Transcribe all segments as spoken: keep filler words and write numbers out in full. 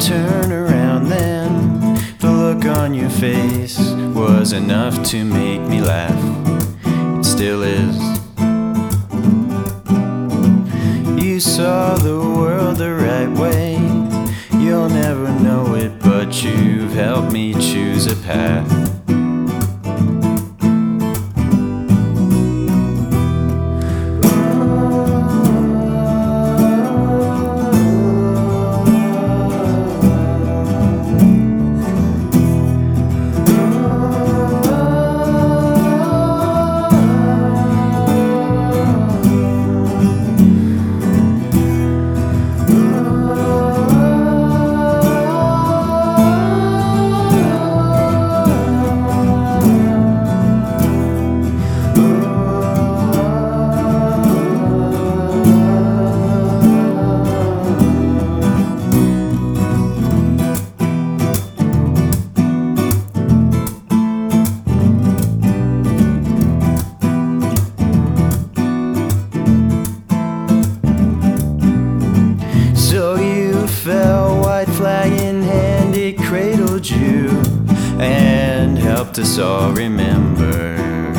turn around then. The look on your face was enough to make me laugh. It still is. You saw the world the right way. You'll never know it, but you've helped me choose a path. Fell, white flag in hand, it cradled you and helped us all remember.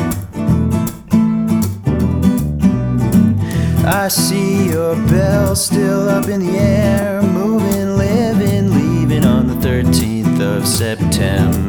I see your bell still up in the air, moving, living, leaving on the thirteenth of September.